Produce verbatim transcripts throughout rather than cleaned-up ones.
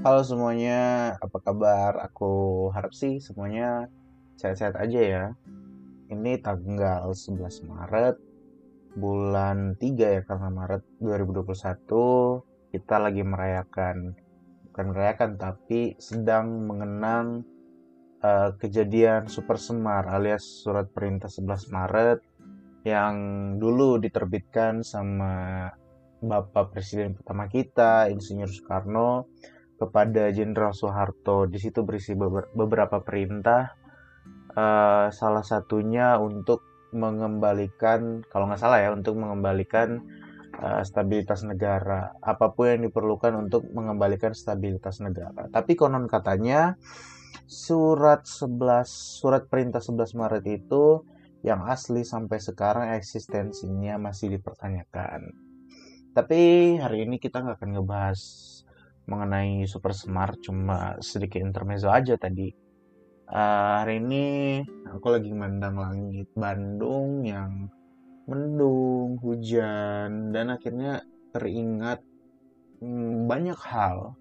Halo semuanya, apa kabar? Aku harap sih semuanya sehat-sehat aja ya. Ini tanggal sebelas Maret, bulan tiga ya, karena Maret dua ribu dua puluh satu kita lagi merayakan, bukan merayakan, tapi sedang mengenang eh, kejadian Super Semar alias Surat Perintah sebelas Maret yang dulu diterbitkan sama Bapak Presiden pertama kita, Insinyur Soekarno, kepada Jenderal Soeharto. Di situ berisi beberapa perintah, eh, salah satunya untuk mengembalikan, kalau nggak salah ya, untuk mengembalikan eh, stabilitas negara. Apapun yang diperlukan untuk mengembalikan stabilitas negara. Tapi konon katanya surat sebelas surat perintah sebelas Maret itu yang asli sampai sekarang eksistensinya masih dipertanyakan. Tapi hari ini kita nggak akan ngebahas mengenai Super Semar, cuma sedikit intermezzo aja tadi. Eh, hari ini aku lagi memandang langit Bandung yang mendung, hujan, dan akhirnya teringat hmm, banyak hal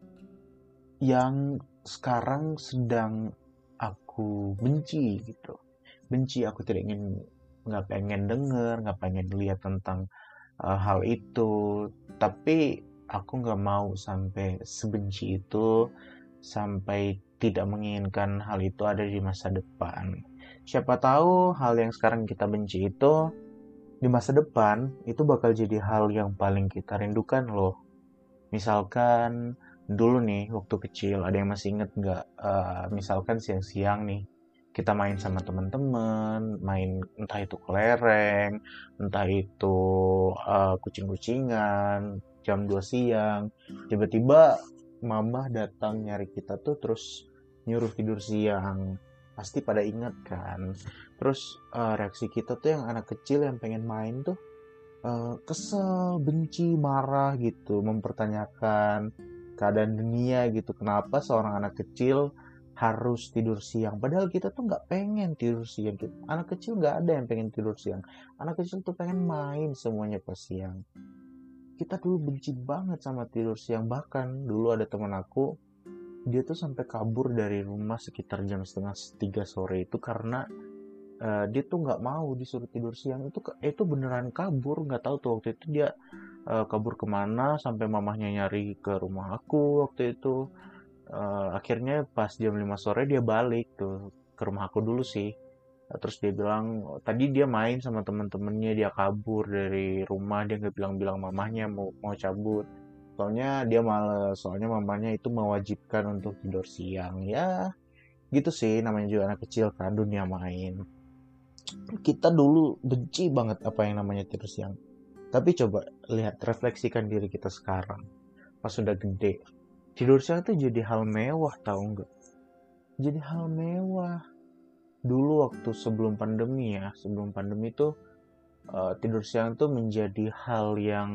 yang sekarang sedang aku benci gitu. Benci, aku tidak ingin, nggak pengen denger, nggak pengen lihat tentang uh, hal itu. Tapi aku nggak mau sampai sebenci itu, sampai tidak menginginkan hal itu ada di masa depan. Siapa tahu hal yang sekarang kita benci itu di masa depan itu bakal jadi hal yang paling kita rindukan loh. Misalkan dulu nih waktu kecil, ada yang masih inget nggak? Eh, misalkan siang-siang nih kita main sama teman-teman, main entah itu kelereng, entah itu eh, kucing-kucingan, jam dua siang, tiba-tiba mama datang nyari kita tuh terus nyuruh tidur siang. Pasti pada ingat kan? Terus eh, reaksi kita tuh yang anak kecil yang pengen main tuh eh, kesel, benci, marah gitu, mempertanyakan keadaan dunia gitu. Kenapa seorang anak kecil harus tidur siang? Padahal kita tuh nggak pengen tidur siang. Anak kecil nggak ada yang pengen tidur siang. Anak kecil tuh pengen main semuanya pas siang. Kita dulu benci banget sama tidur siang. Bahkan dulu ada teman aku, dia tuh sampai kabur dari rumah sekitar jam setengah tiga sore itu karena eh, dia tuh nggak mau disuruh tidur siang. Itu itu beneran kabur, nggak tahu tuh waktu itu dia eh, kabur kemana sampai mamahnya nyari ke rumah aku waktu itu. Eh, akhirnya pas jam lima sore dia balik tuh ke rumah aku dulu sih. Eh, terus dia bilang "Oh, tadi dia main sama temen-temennya, dia kabur dari rumah, dia nggak bilang-bilang mamahnya mau mau cabut, soalnya dia males, soalnya mamanya itu mewajibkan untuk tidur siang." Ya gitu sih, namanya juga anak kecil kan, dunia main. Kita dulu benci banget apa yang namanya tidur siang. Tapi coba lihat, refleksikan diri kita sekarang. Pas sudah gede, tidur siang tuh jadi hal mewah, tahu nggak? Jadi hal mewah. Dulu waktu sebelum pandemi ya, sebelum pandemi tuh eh, tidur siang tuh menjadi hal yang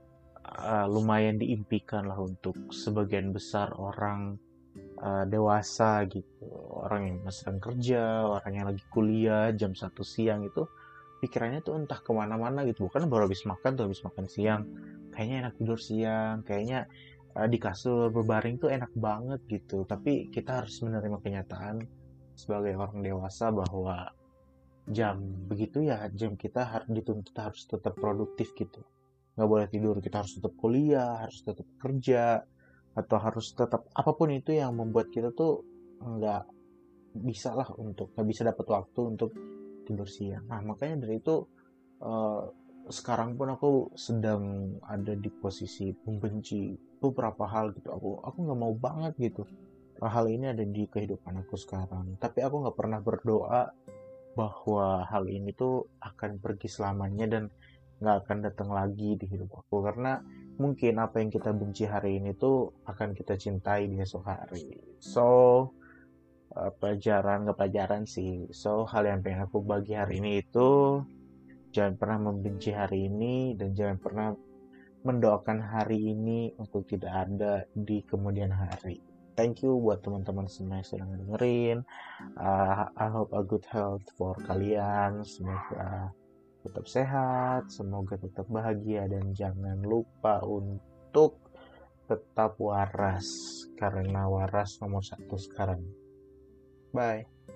eh, lumayan diimpikan lah untuk sebagian besar orang eh, dewasa gitu. Orang yang sedang kerja, orang yang lagi kuliah jam satu siang itu pikirannya tuh entah kemana-mana gitu. Bukan baru habis makan tuh, habis makan siang kayaknya enak tidur siang, kayaknya eh, di kasur berbaring tuh enak banget gitu. Tapi kita harus menerima kenyataan sebagai orang dewasa bahwa jam begitu ya, jam kita harus dituntut harus tetap produktif gitu. Nggak boleh tidur, kita harus tetap kuliah, harus tetap kerja, atau harus tetap apapun itu yang membuat kita tuh nggak bisa lah untuk nggak bisa dapat waktu untuk tidur siang. Nah makanya dari itu eh, sekarang pun aku sedang ada di posisi membenci beberapa hal gitu. Aku aku nggak mau banget gitu hal ini ada di kehidupan aku sekarang. Tapi aku nggak pernah berdoa bahwa hal ini tuh akan pergi selamanya dan nggak akan datang lagi di hidup aku, karena mungkin apa yang kita benci hari ini tuh akan kita cintai di esok hari. So eh, pelajaran nggak pelajaran sih, so hal yang pengen aku bagi hari ini itu jangan pernah membenci hari ini dan jangan pernah mendoakan hari ini untuk tidak ada di kemudian hari. Thank you buat teman-teman semua yang sedang dengerin. Uh, I hope a good health for kalian. Semoga tetap sehat, semoga tetap bahagia, dan jangan lupa untuk tetap waras. karena waras nomor satu sekarang. Bye.